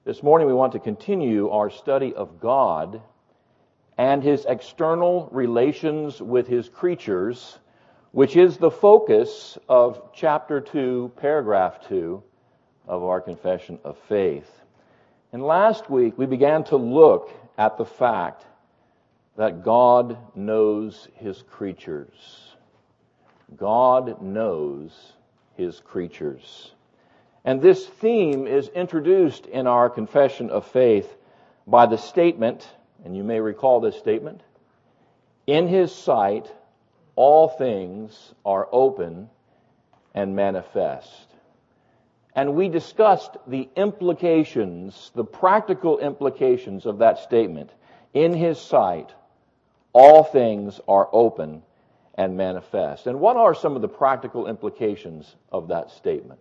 This morning we want to continue our study of God and His external relations with His creatures, which is the focus of chapter 2, paragraph 2 of our Confession of Faith. And last week we began to look at the fact that God knows His creatures. God knows His creatures. And this theme is introduced in our Confession of Faith by the statement, and you may recall this statement, in His sight all things are open and manifest. And we discussed the implications, the practical implications of that statement. In His sight all things are open and manifest. And what are some of the practical implications of that statement?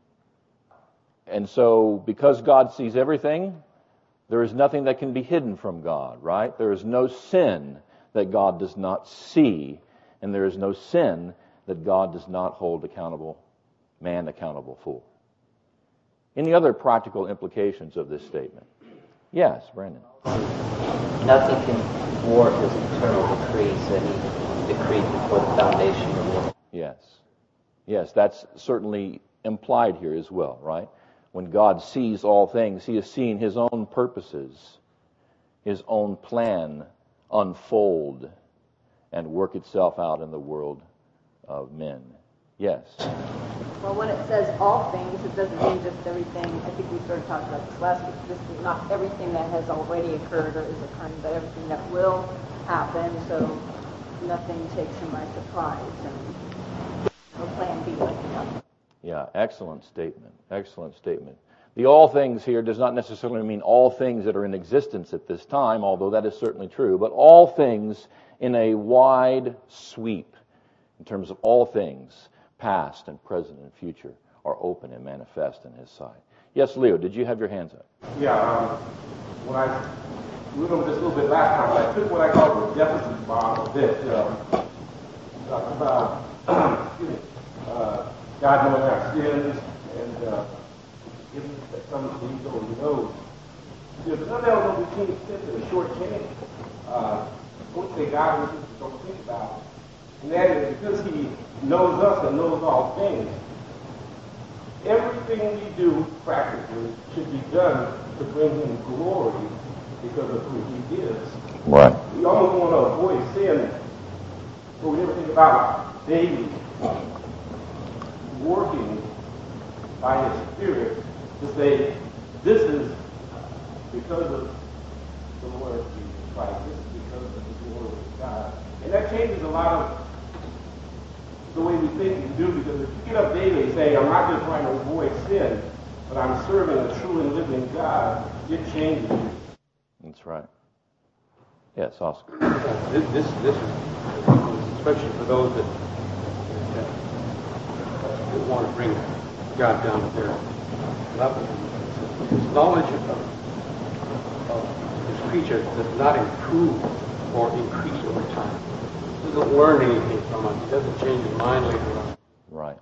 And so, because God sees everything, there is nothing that can be hidden from God, right? There is no sin that God does not see, and there is no sin that God does not hold man accountable for. Any other practical implications of this statement? Yes, Brandon. Nothing can thwart His eternal decrees that He decreed before the foundation of the world. Yes, that's certainly implied here as well, right? When God sees all things, He is seeing His own purposes, His own plan unfold and work itself out in the world of men. Yes? Well, when it says all things, it doesn't mean just everything. I think we sort of talked about this last week. This is not everything that has already occurred or is occurring, but everything that will happen, so nothing takes Him by surprise, and no plan B like that. Yeah, excellent statement. Excellent statement. The all things here does not necessarily mean all things that are in existence at this time, although that is certainly true, but all things in a wide sweep, in terms of all things, past and present and future, are open and manifest in His sight. Yes, Leo, did you have your hands up? Yeah, when I went over this a little bit last time, I took what I call the deficit bomb of this. Talk about, God knowing our sins and giving us that some of these over the nose. There's another element we can't sit in a short chain. One thing God wants us to don't think about, and that is because He knows us and knows all things, everything we do practically should be done to bring Him glory because of who He is. Right. We almost want to avoid sin, but we never think about daily working by His Spirit to say, this is because of the Lord Jesus Christ. This is because of the glory of God. And that changes a lot of the way we think and do, because if you get up daily and say, I'm not just trying to avoid sin, but I'm serving a true and living God, it changes you. That's right. Yes, Oscar. This is especially for those that want to bring God down to their level. His knowledge of His creatures does not improve or increase over time. He doesn't learn anything from us. He doesn't change his mind later on. Right.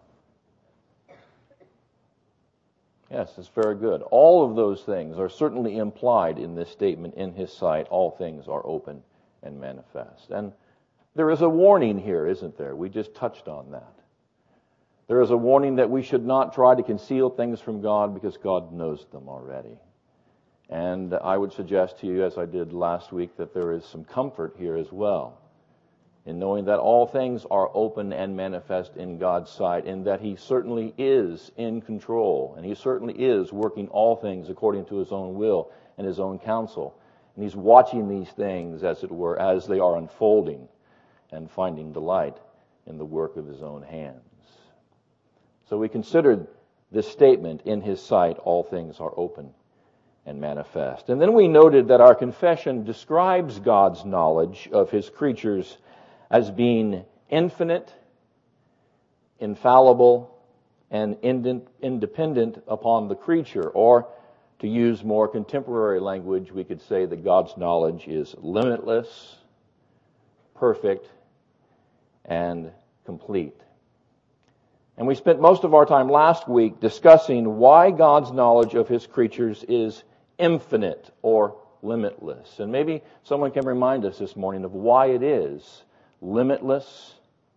Yes, it's very good. All of those things are certainly implied in this statement, in His sight, all things are open and manifest. And there is a warning here, isn't there? We just touched on that. There is a warning that we should not try to conceal things from God because God knows them already. And I would suggest to you, as I did last week, that there is some comfort here as well in knowing that all things are open and manifest in God's sight, and that He certainly is in control, and He certainly is working all things according to His own will and His own counsel. And He's watching these things, as it were, as they are unfolding and finding delight in the work of His own hands. So we considered this statement, in His sight all things are open and manifest. And then we noted that our confession describes God's knowledge of His creatures as being infinite, infallible, and independent upon the creature. Or, to use more contemporary language, we could say that God's knowledge is limitless, perfect, and complete. And we spent most of our time last week discussing why God's knowledge of His creatures is infinite or limitless. And maybe someone can remind us this morning of why it is limitless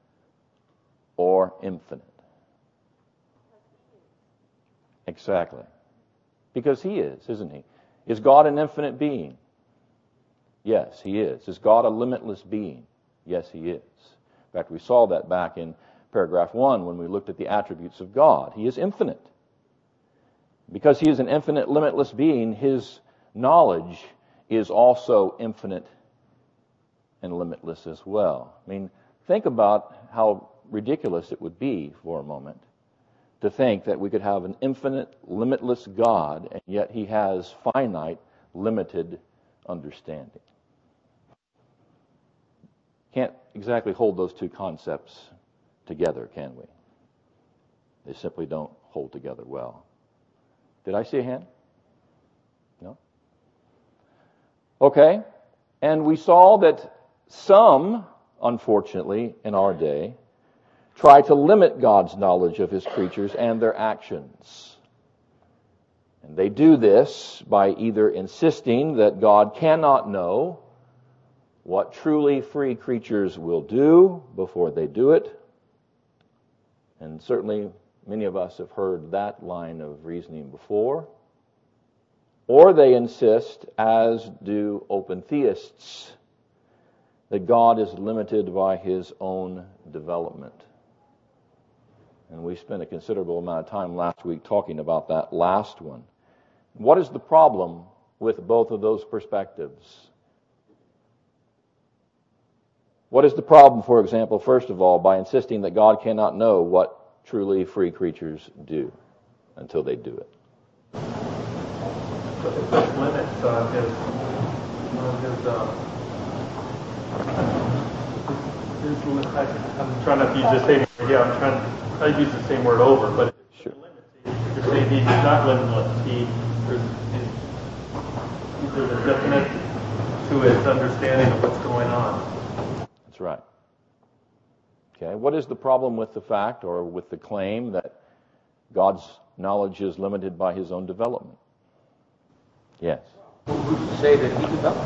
or infinite. Exactly. Because He is, isn't He? Is God an infinite being? Yes, He is. Is God a limitless being? Yes, He is. In fact, we saw that back in paragraph 1 when we looked at the attributes of God. He is infinite. Because He is an infinite, limitless being, His knowledge is also infinite and limitless as well. I mean, think about how ridiculous it would be for a moment to think that we could have an infinite, limitless God, and yet He has finite, limited understanding. Can't exactly hold those two concepts together, can we? They simply don't hold together well. Did I see a hand? No? Okay. And we saw that some, unfortunately, in our day, try to limit God's knowledge of His creatures and their actions. And they do this by either insisting that God cannot know what truly free creatures will do before they do it. And certainly many of us have heard that line of reasoning before. Or they insist, as do open theists, that God is limited by His own development. And we spent a considerable amount of time last week talking about that last one. What is the problem with both of those perspectives? What is the problem, for example, first of all, by insisting that God cannot know what truly free creatures do until they do it? It puts limits on his I'm trying not to use the same word. Yeah, I'm trying to use the same word over, but sure. You're saying He's not limitless. There's a definite to His understanding of what's going on. That's right. Okay, what is the problem with the fact or with the claim that God's knowledge is limited by His own development? Yes. Who's to say that He developed?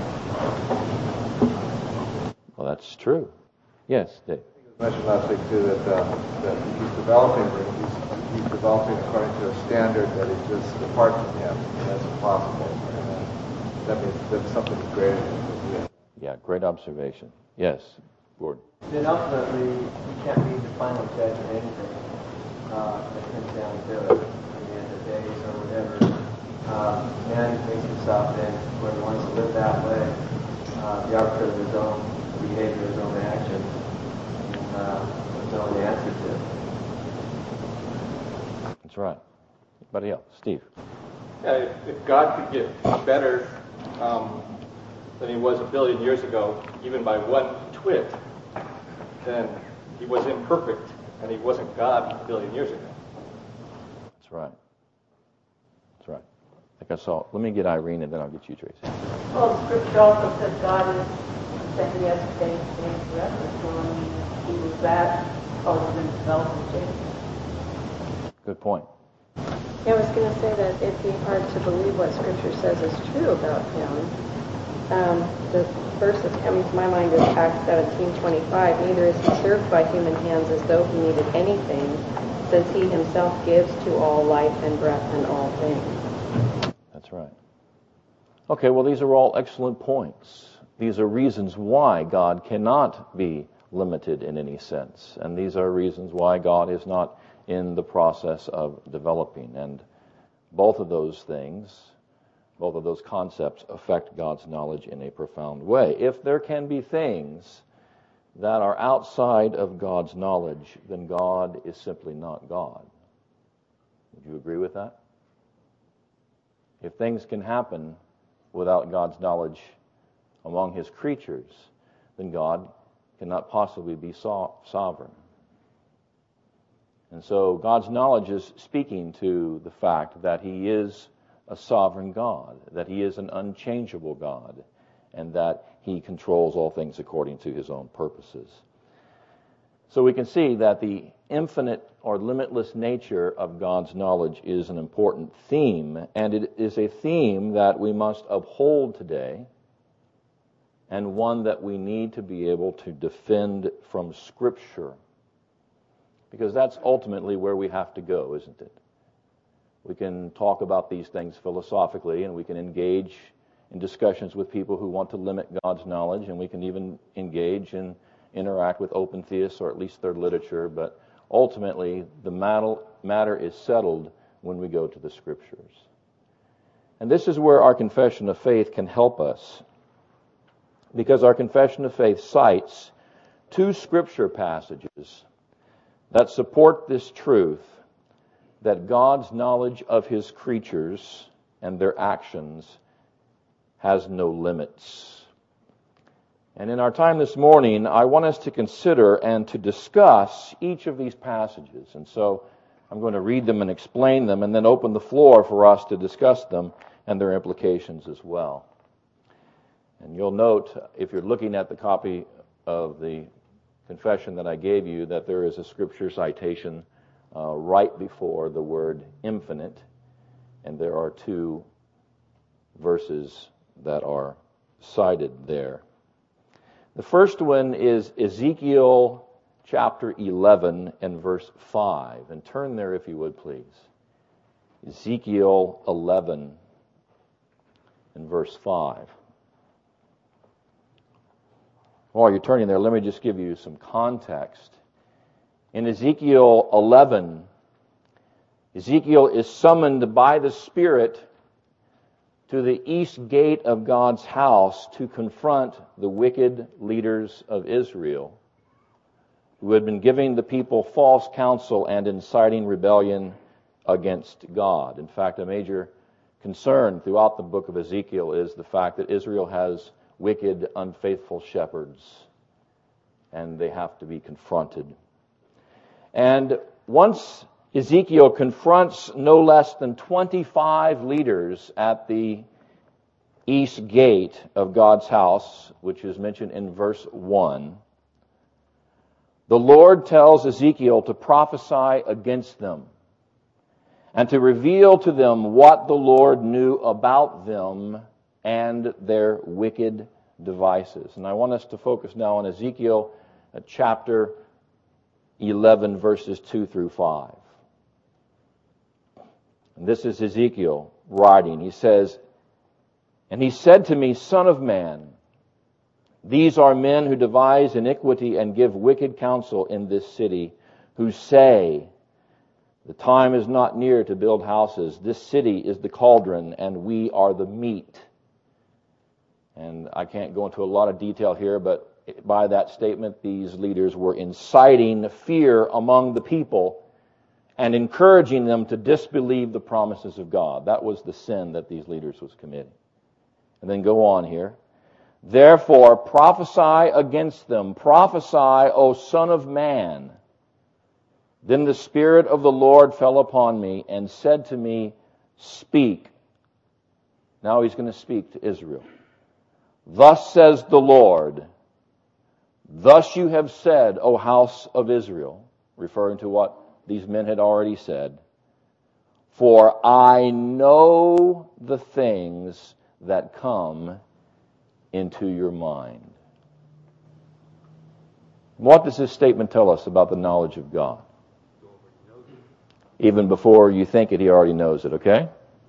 Well, that's true. Yes, Dave. I mentioned last week too that He's developing, but He's developing according to a standard that exists apart from Him, and that's impossible. And that means that something greater than Him. Yeah, great observation. Yes, Gordon. Then ultimately, you can't be the final judge of anything that comes down to it at the end of days or whatever. Man makes himself in where he wants to live that way, the arbiter of his own behavior, his own actions, and his own answer to it. That's right. Anybody else? Steve. If God could get better than He was a billion years ago, even by one twit, then He was imperfect, and He wasn't God a billion years ago. That's right. That's right. I think I saw. Let me get Irene, and then I'll get you, Tracy. Well, the Scripture also says God is the same yesterday, today, and forever. So I mean, if He was that, other than developing change. Good point. Yeah, I was going to say that it'd be hard to believe what Scripture says is true about Him. The verse that's coming to my mind is Acts 17:25. Neither is He served by human hands as though He needed anything, since He Himself gives to all life and breath and all things. That's right. Okay, well, these are all excellent points. These are reasons why God cannot be limited in any sense. And these are reasons why God is not in the process of developing. And both of those things, both of those concepts affect God's knowledge in a profound way. If there can be things that are outside of God's knowledge, then God is simply not God. Would you agree with that? If things can happen without God's knowledge among His creatures, then God cannot possibly be sovereign. And so God's knowledge is speaking to the fact that He is a sovereign God, that He is an unchangeable God, and that He controls all things according to His own purposes. So we can see that the infinite or limitless nature of God's knowledge is an important theme, and it is a theme that we must uphold today, and one that we need to be able to defend from Scripture, because that's ultimately where we have to go, isn't it? We can talk about these things philosophically, and we can engage in discussions with people who want to limit God's knowledge, and we can even engage and interact with open theists, or at least their literature, but ultimately the matter is settled when we go to the Scriptures. And this is where our confession of faith can help us, because our confession of faith cites two Scripture passages that support this truth, that God's knowledge of His creatures and their actions has no limits. And in our time this morning, I want us to consider and to discuss each of these passages. And so I'm going to read them and explain them, and then open the floor for us to discuss them and their implications as well. And you'll note, if you're looking at the copy of the confession that I gave you, that there is a Scripture citation right before the word infinite, and there are two verses that are cited there. The first one is Ezekiel chapter 11 and verse 5. And turn there if you would, please. Ezekiel 11 and verse 5. While you're turning there, let me just give you some context. In Ezekiel 11, Ezekiel is summoned by the Spirit to the east gate of God's house to confront the wicked leaders of Israel, who had been giving the people false counsel and inciting rebellion against God. In fact, a major concern throughout the book of Ezekiel is the fact that Israel has wicked, unfaithful shepherds, and they have to be confronted. And once Ezekiel confronts no less than 25 leaders at the east gate of God's house, which is mentioned in verse 1, the Lord tells Ezekiel to prophesy against them and to reveal to them what the Lord knew about them and their wicked devices. And I want us to focus now on Ezekiel chapter 11, verses 2 through 5. And this is Ezekiel writing. He says, "And he said to me, Son of man, these are men who devise iniquity and give wicked counsel in this city, who say, the time is not near to build houses. This city is the cauldron, and we are the meat." And I can't go into a lot of detail here, but by that statement, these leaders were inciting fear among the people and encouraging them to disbelieve the promises of God. That was the sin that these leaders was committing. And then go on here. "Therefore prophesy against them. Prophesy, O Son of Man." Then the Spirit of the Lord fell upon me and said to me, "Speak." Now he's going to speak to Israel. "Thus says the Lord, thus you have said, O house of Israel," referring to what these men had already said, "for I know the things that come into your mind." What does this statement tell us about the knowledge of God? Even before you think it, He already knows it, okay?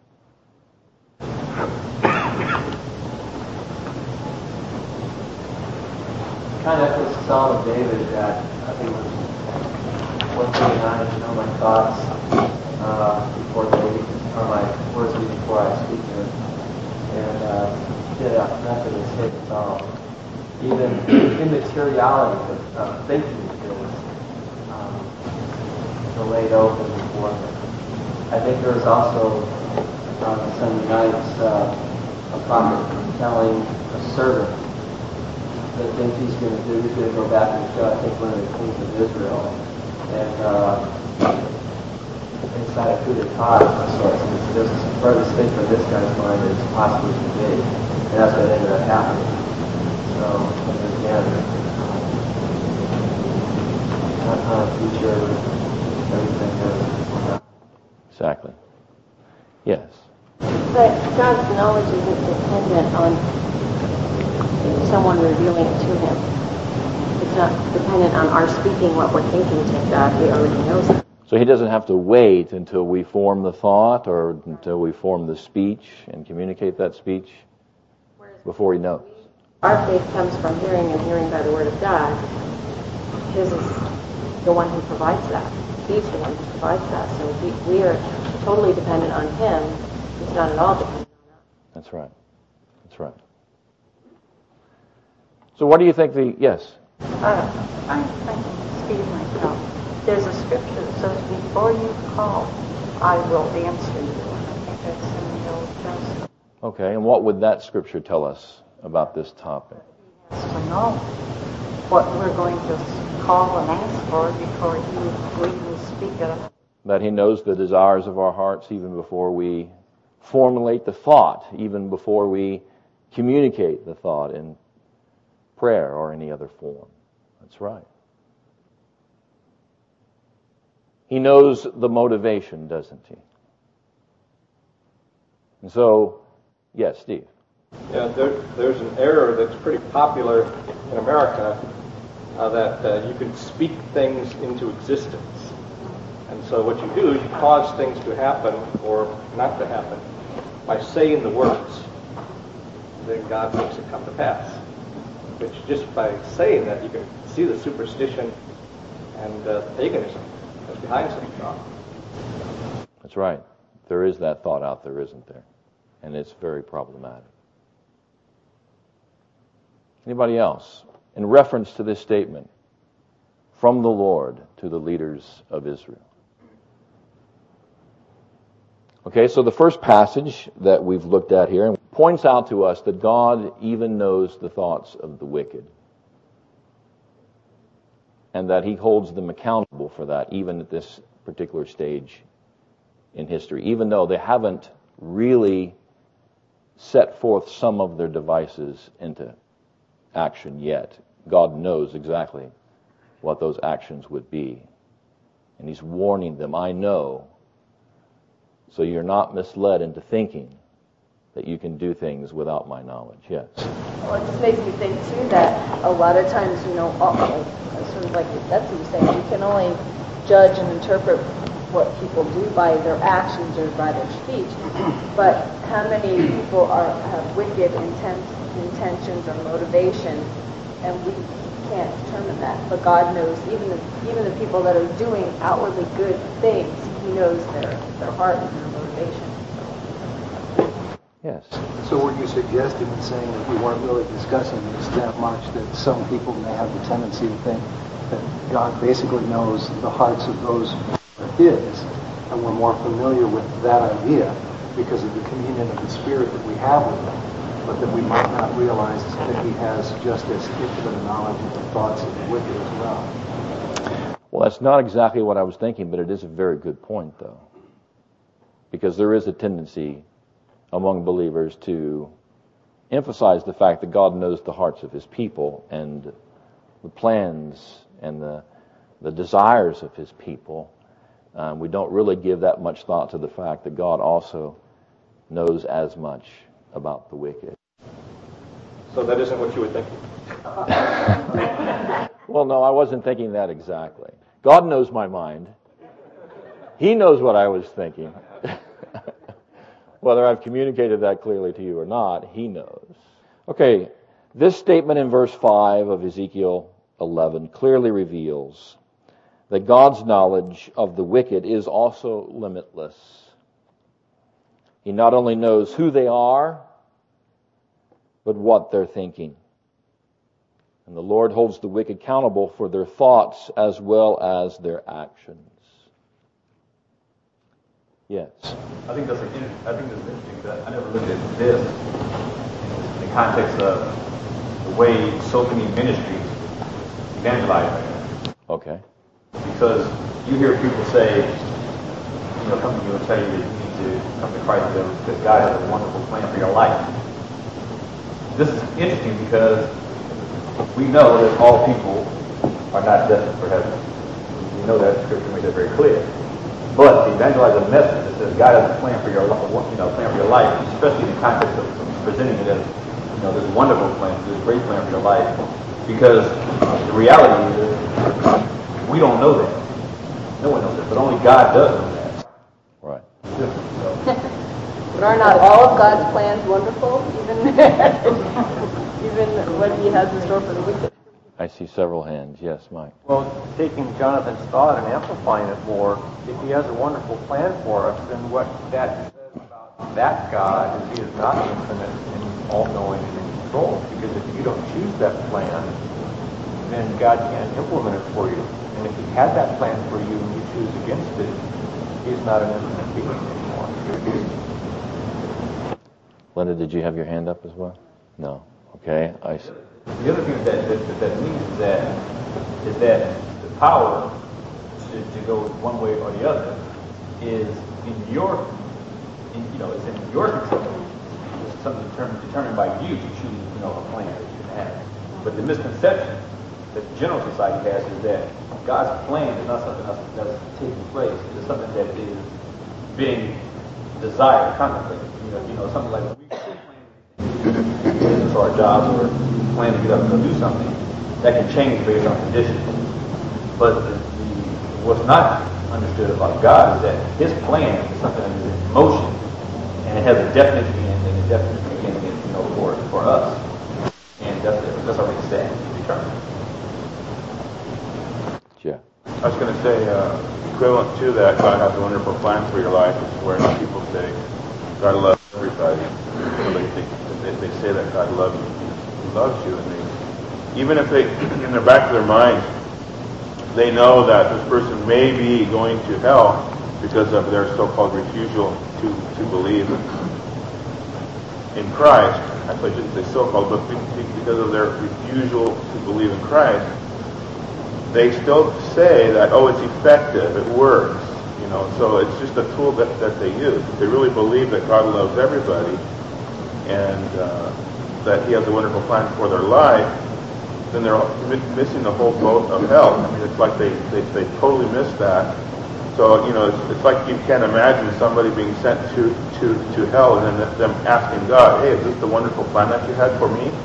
Kind of echoes the Psalm of David that I think was 139, "To know my thoughts before they, or my words before I speak them." And Methodist hit it's all. Even immateriality of thinking is laid open before them. I think there was also on Sunday nights a prophet telling a servant the things he's going to do. He's going to go back and show, I think, one of the kings of Israel. And inside of Kudatad, of sorts, there's a furthest thing for this guy's mind as possibly can be. And that's what ended up happening. So, again, not a future, everything is. Exactly. Yes. But God's knowledge isn't dependent on someone revealing it to him. It's not dependent on our speaking what we're thinking to God. He already knows it. So he doesn't have to wait until we form the thought or until we form the speech and communicate that speech before he knows. Our faith comes from hearing and hearing by the word of God. His is the one who provides that. He's the one who provides that. So we are totally dependent on him. He's not at all dependent on us. That's right. That's right. So what do you think Yes? I'm speaking myself. There's a scripture that says, before you call, I will answer you. I think that's in the Old Testament. Okay, and what would that scripture tell us about this topic? He has to know what we're going to call and ask for before we even speak it. That he knows the desires of our hearts even before we formulate the thought, even before we communicate the thought in prayer or any other form. That's right. He knows the motivation, doesn't he? And so, yes, Steve. Yeah, there's an error that's pretty popular in America that you can speak things into existence. And so what you do is you cause things to happen or not to happen by saying the words. Then God makes it come to pass. Which just by saying that, you can see the superstition and paganism that's behind some thought. That's right. There is that thought out there, isn't there? And it's very problematic. Anybody else? In reference to this statement, from the Lord to the leaders of Israel. Okay, so the first passage that we've looked at here points out to us that God even knows the thoughts of the wicked. And that he holds them accountable for that, even at this particular stage in history. Even though they haven't really set forth some of their devices into action yet. God knows exactly what those actions would be. And he's warning them, I know, so you're not misled into thinking that you can do things without my knowledge. Yes? Well, it just makes me think, too, that a lot of times, sort of like that's what you're saying, you can only judge and interpret what people do by their actions or by their speech. But how many people have wicked intentions or motivation, and we can't determine that. But God knows even the people that are doing outwardly good things. He knows their heart and their motivation. Yes. So were you suggesting in saying that we weren't really discussing this that much, that some people may have the tendency to think that God basically knows the hearts of those who are his, and we're more familiar with that idea because of the communion of the Spirit that we have with him, but that we might not realize that he has just as intimate knowledge of the thoughts of the wicked as well. Well, that's not exactly what I was thinking, but it is a very good point, though. Because there is a tendency among believers to emphasize the fact that God knows the hearts of his people and the plans and the desires of his people. We don't really give that much thought to the fact that God also knows as much about the wicked. So that isn't what you were thinking? Well, no, I wasn't thinking that exactly. God knows my mind. He knows what I was thinking. Whether I've communicated that clearly to you or not, he knows. Okay, this statement in verse 5 of Ezekiel 11 clearly reveals that God's knowledge of the wicked is also limitless. He not only knows who they are, but what they're thinking. And the Lord holds the wicked accountable for their thoughts as well as their actions. Yes. I think that's interesting. That I never looked at this in the context of the way so many ministries evangelize right now. Okay. Because you hear people say, come to you and tell you that you need to come to Christ because God has a wonderful plan for your life. This is interesting because we know that all people are not destined for heaven. We know that Scripture makes it very clear. But to evangelize a message that says God has a plan for your life, especially in the context of presenting it as, this wonderful plan, this great plan for your life, because the reality is we don't know that. No one knows that, but only God does know that. Right. But are not all of God's plans wonderful, even what He has in store for the wicked? I see several hands. Yes, Mike. Well, taking Jonathan's thought and amplifying it more, if he has a wonderful plan for us, then what that says about that God is He is not infinite and all-knowing and in control. Because if you don't choose that plan, then God can't implement it for you. And if He had that plan for you and you choose against it, He's not an infinite being anymore. Linda, did you have your hand up as well? No. Okay. I see. The other thing that means is that the power to go one way or the other is in your control. It's something determined by you to choose, a plan that you have. But the misconception that the general society has is that God's plan is not something that's taking place. It is something that is being desired, contemplated. Something like when we plan business or our jobs or plan to get up and go do something, that can change based on conditions. But what's not understood about God is that His plan is something that is in motion, and it has a definite end and a definite beginning, for us. And that's already set and determined. Yeah. I was going to say, equivalent to that, God has a wonderful plan for your life, is where people say, God loves everybody. They say that God loves you. He loves you. And even if they, in the back of their mind, they know that this person may be going to hell because of their so-called refusal to believe in Christ. Actually, I shouldn't say so-called, but because of their refusal to believe in Christ, they still say that, it's effective, it works. So it's just a tool that they use. If they really believe that God loves everybody and that He has a wonderful plan for their life, then they're missing the whole boat of hell. I mean, it's like they totally miss that. So, it's like you can't imagine somebody being sent to hell and then them asking God, hey, is this the wonderful plan that you had for me?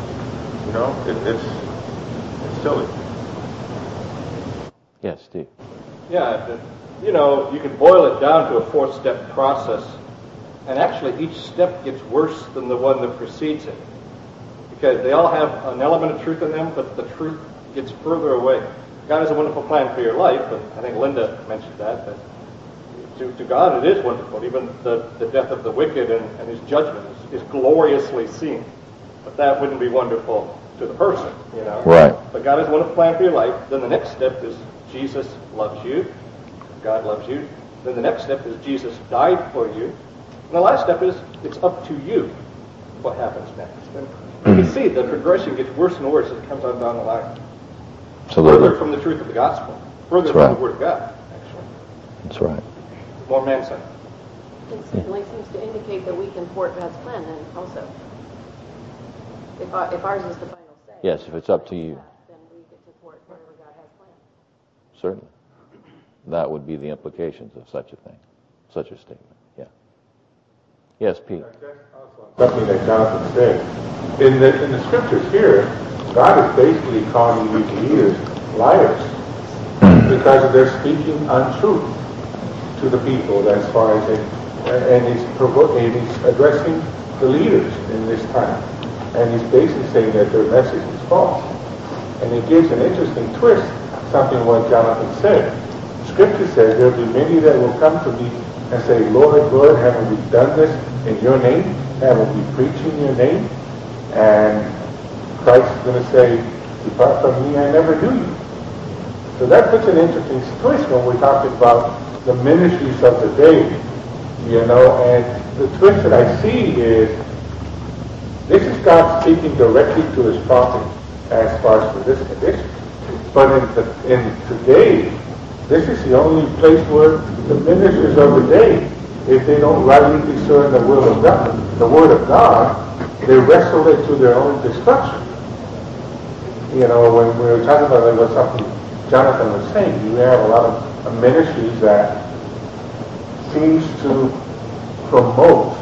It's silly. Yes, Steve. Yeah, you can boil it down to a 4-step process, and actually each step gets worse than the one that precedes it, because they all have an element of truth in them, but the truth gets further away. God has a wonderful plan for your life, and I think Linda mentioned that to God it is wonderful. Even the death of the wicked and his judgment is gloriously seen, but that wouldn't be wonderful to the person, Right. But God has a wonderful plan for your life. Then the next step is Jesus loves you. God loves you. Then the next step is Jesus died for you. And the last step is it's up to you what happens next. And you can see the progression gets worse and worse as it comes on down the line. Absolutely. Further from the truth of the gospel. Further That's right. from the Word of God, actually. That's right. More man-centered. It certainly seems to indicate that we can thwart God's plan then also. If ours is the final say. Yes, if it's up to you. Then we get to thwart whatever God has planned. Certainly. That would be the implications of such a thing, such a statement. Yeah. Yes, Pete. Something that Jonathan said. In the scriptures here, God is basically calling these leaders liars because they're speaking untruth to the people as far as and he's addressing the leaders in this time. And he's basically saying that their message is false. And it gives an interesting twist, something what Jonathan said. Scripture says there will be many that will come to me and say, Lord, Lord, haven't we done this in your name? Haven't we preached in your name? And Christ is going to say, depart from me, I never knew you. So that puts an interesting twist when we're talking about the ministries of the day, and the twist that I see is this is God speaking directly to his prophet as far as for this condition. But in today, this is the only place where the ministers of the day, if they don't rightly discern the will of God, the word of God, they wrestle it to their own destruction. When we were talking about there was something Jonathan was saying, you have a lot of ministries that seems to promote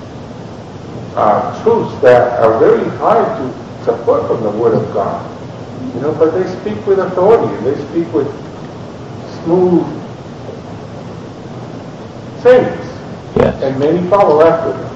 truths that are very hard to support from the Word of God. You know, but they speak with authority. They speak with smooth sayings. Yes. And many follow after them.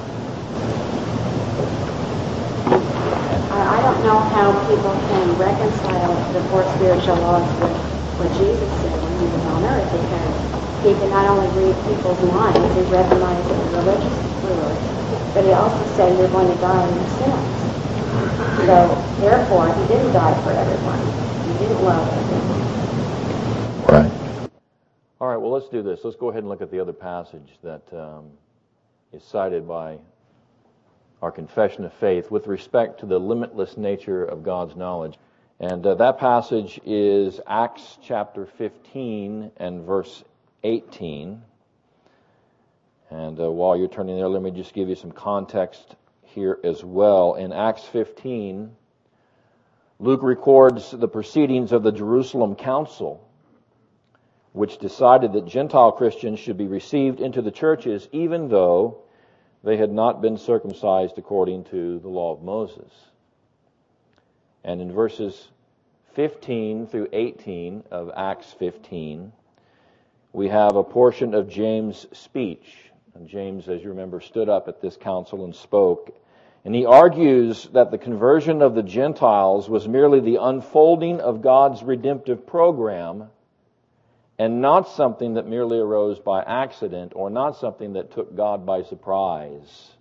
I don't know how people can reconcile the four spiritual laws with what Jesus said when he was on earth, because he could not only read people's minds, he read the minds of the religious rulers, but he also said you're going to die in your sins. So, therefore, he didn't die for everyone. He didn't love everyone. Right. All right, well, let's do this. Let's go ahead and look at the other passage that is cited by our confession of faith with respect to the limitless nature of God's knowledge. And that passage is Acts chapter 15 and verse 18. And while you're turning there, let me just give you some context here as well. In Acts 15, Luke records the proceedings of the Jerusalem Council, which decided that Gentile Christians should be received into the churches even though they had not been circumcised according to the law of Moses. And in verses 15 through 18 of Acts 15, we have a portion of James' speech. And James, as you remember, stood up at this council and spoke. And he argues that the conversion of the Gentiles was merely the unfolding of God's redemptive program and not something that merely arose by accident or not something that took God by surprise.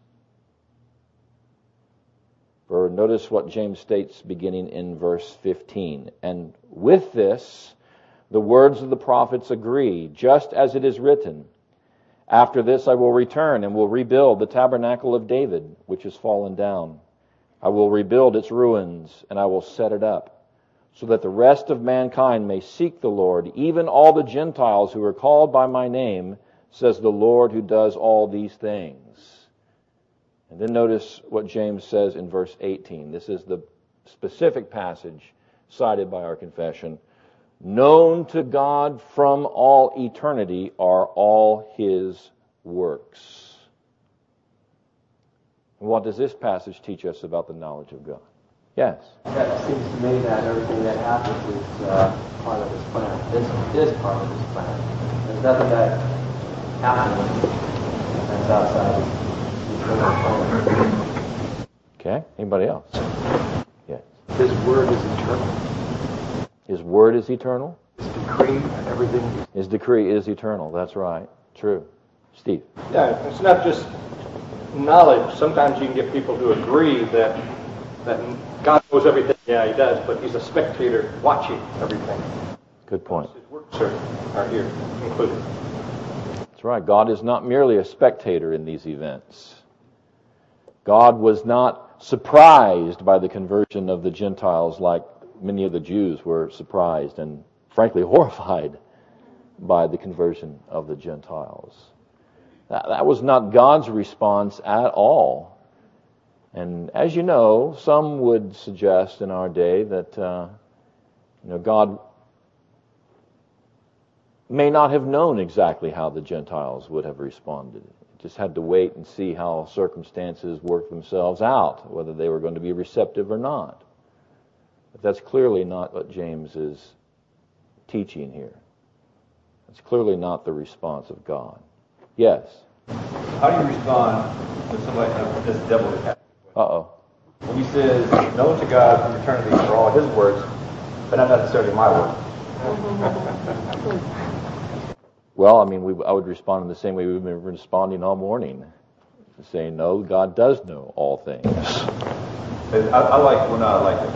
For notice what James states beginning in verse 15. And with this, the words of the prophets agree, just as it is written, after this I will return and will rebuild the tabernacle of David, which has fallen down. I will rebuild its ruins and I will set it up, so that the rest of mankind may seek the Lord, even all the Gentiles who are called by my name, says the Lord who does all these things. And then notice what James says in verse 18. This is the specific passage cited by our confession. Known to God from all eternity are all His works. And what does this passage teach us about the knowledge of God? Yes? That seems to me that everything that happens is part of His plan. This is part of His plan. There's nothing that happens that's outside His eternal plan. Okay. Anybody else? Yes. His word is eternal. His word is eternal? His decree and everything. His decree is eternal. That's right. True. Steve? Yeah, it's not just knowledge. Sometimes you can get people to agree that God knows everything. Yeah, He does, but He's a spectator watching everything. Good point. His works are here included. That's right. God is not merely a spectator in these events. God was not surprised by the conversion of the Gentiles like many of the Jews were surprised and frankly horrified by the conversion of the Gentiles. That was not God's response at all. And as you know, some would suggest in our day that God may not have known exactly how the Gentiles would have responded. Just had to wait and see how circumstances worked themselves out, whether they were going to be receptive or not. But that's clearly not what James is teaching here. It's clearly not the response of God. Yes? How do you respond to somebody like this devil that happened? Uh-oh. When he says, known to God from eternity for all His works, but not necessarily my works. Well, I mean, I would respond in the same way we've been responding all morning, saying, no, God does know all things. I like when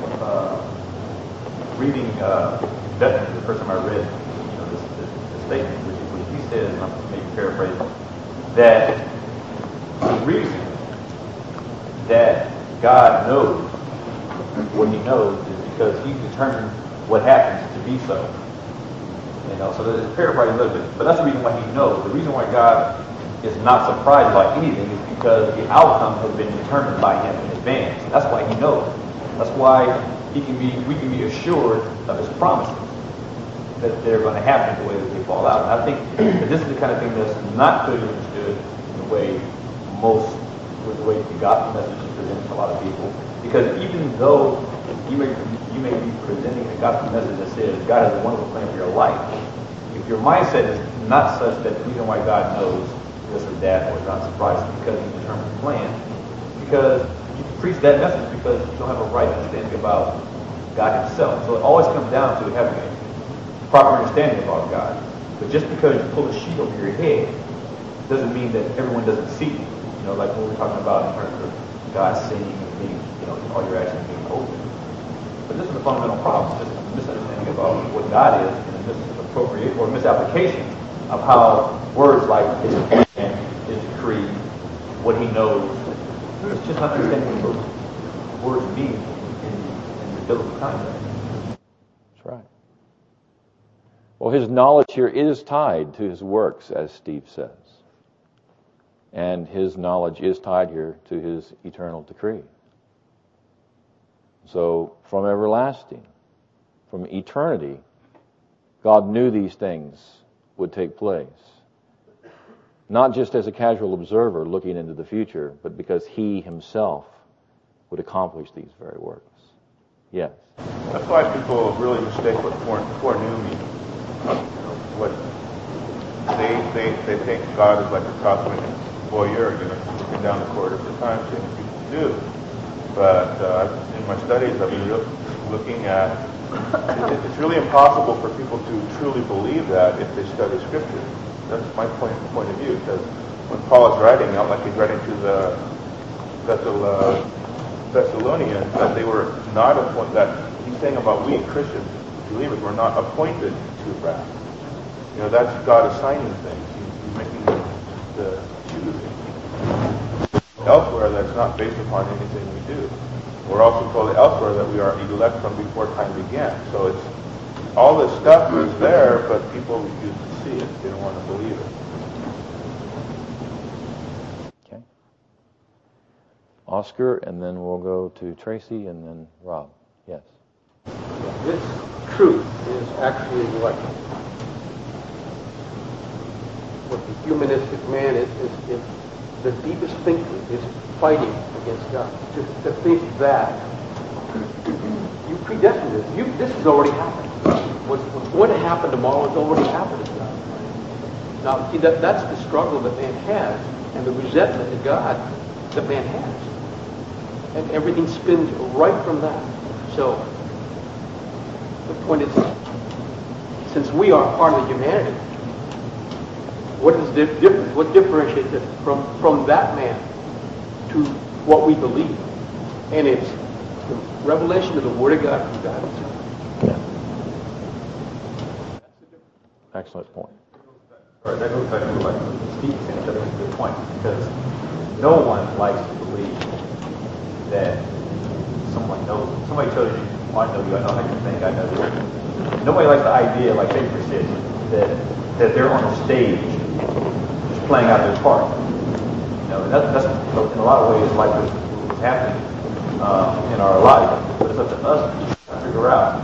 reading Bettman, the first time I read this statement, which he says, and I'm maybe paraphrasing, that the reason that God knows what He knows is because He determined what happens to be so. So it's paraphrasing a little bit, but that's the reason why He knows. The reason why God is not surprised by anything is because the outcome has been determined by Him in advance. That's why He knows. That's why we can be assured of His promises. that they're going to happen the way that they fall out. And I think that this is the kind of thing that's not clearly understood in the way the gospel message is presented to a lot of people. Because even though you may be presenting a gospel message that says God has a wonderful plan for your life, if your mindset is not such that the reason why God knows this or that or is not surprised because He determined the plan, because you preach that message because you don't have a right understanding about God Himself. So it always comes down to having a proper understanding about God. But just because you pull a sheet over your head doesn't mean that everyone doesn't see you. You know, like what we're talking about in terms of God seeing and being, all your actions being open. But this is a fundamental problem, just a misunderstanding about what God is and a misappropriate or misapplication of how words like His plan, His decree, what He knows. It's just not understanding what those words mean in the biblical context. That's right. Well, His knowledge here is tied to His works, as Steve says. And His knowledge is tied here to His eternal decree. So, from everlasting, from eternity, God knew these things would take place. Not just as a casual observer looking into the future, but because He Himself would accomplish these very works. Yes? That's why people really mistake what foreknew means. What they think God is like a cosmic voyeur, looking down the corridors of time, seeing what people do. But in my studies, I've been looking at, it's really impossible for people to truly believe that if they study Scripture. That's my point of view, because when Paul is writing, not like he's writing to the Thessalonians, that they were not appointed, that he's saying about we Christians, believers, were not appointed to wrath. That's God assigning things. He's making the choosing. Elsewhere, that's not based upon anything we do. We're also told elsewhere that we are elect from before time began. So it's all this stuff is there, but people refuse to see it. They don't want to believe it. Okay. Oscar, and then we'll go to Tracy, and then Rob. Yes. This truth is actually what the humanistic man is the deepest thinker is fighting against God. To think that you predestined this. This has already happened. What's going to happen tomorrow has already happened to God. Now, see, that's the struggle that man has, and the resentment to God that man has. And everything spins right from that. So, the point is, since we are part of the humanity, what is the difference? What differentiates it from that man to what we believe? And it's the revelation of the Word of God from God Himself. Excellent point. Right, that goes back to what Steve said. That's a good point, because no one likes to believe that someone knows. Somebody tells you, I know you, I know how you think, I know this. Nobody likes the idea, like Shakespeare says, that they're on a stage just playing out their part. And that's in a lot of ways like what's happening in our life. But it's up to us to figure out,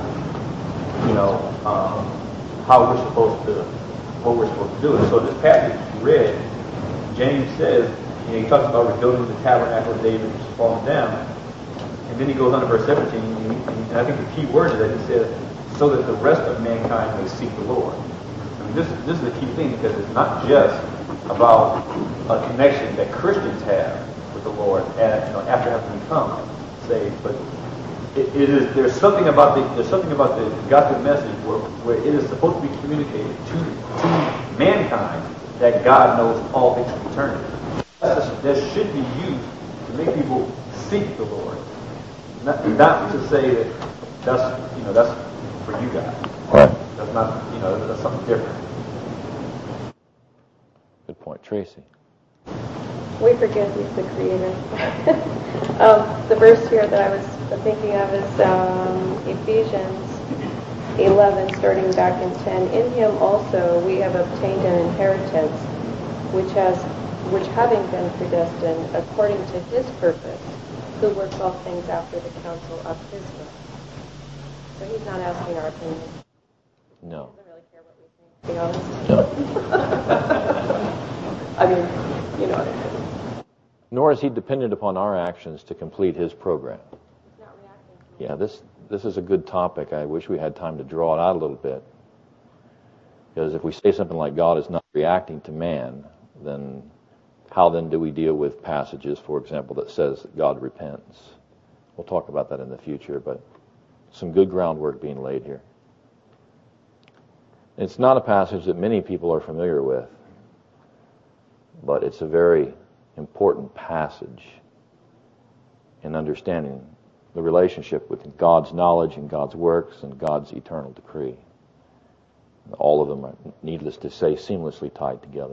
what we're supposed to do. And so this passage you read, James says, he talks about rebuilding the tabernacle of David, which is fallen down. And then he goes on to verse 17, and I think the key word is that he says, so that the rest of mankind may seek the Lord. I mean, this is the key thing, because it's not just about a connection that Christians have with the Lord after having become saved, but there's something about the gospel message where it is supposed to be communicated to mankind that God knows all things from eternity. That should be used to make people seek the Lord, not to say that that's for you guys. Right. That's not that's something different. Good point, Tracy. We forget He's the Creator. The verse here that I was thinking of is Ephesians 11, starting back in 10. In Him also we have obtained an inheritance, which having been predestined according to His purpose, who works all things after the counsel of His will. So He's not asking our opinion. No. He doesn't to be honest. I mean, you know. Nor is he dependent upon our actions to complete his program. Yeah, this is a good topic. I wish we had time to draw it out a little bit. Because if we say something like God is not reacting to man, then how then do we deal with passages, for example, that says that God repents? We'll talk about that in the future, but some good groundwork being laid here. It's not a passage that many people are familiar with, but it's a very important passage in understanding the relationship with God's knowledge and God's works and God's eternal decree. All of them are, needless to say, seamlessly tied together.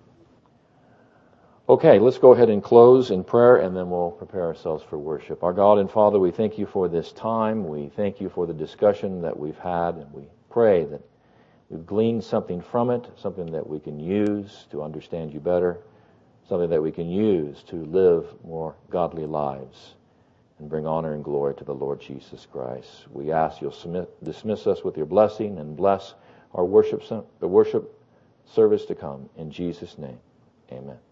Okay, let's go ahead and close in prayer, and then we'll prepare ourselves for worship. Our God and Father, we thank you for this time. We thank you for the discussion that we've had, and we pray that we've gleaned something from it, something that we can use to understand you better, something that we can use to live more godly lives and bring honor and glory to the Lord Jesus Christ. We ask you'll dismiss us with your blessing and bless our the worship service to come. In Jesus' name, amen.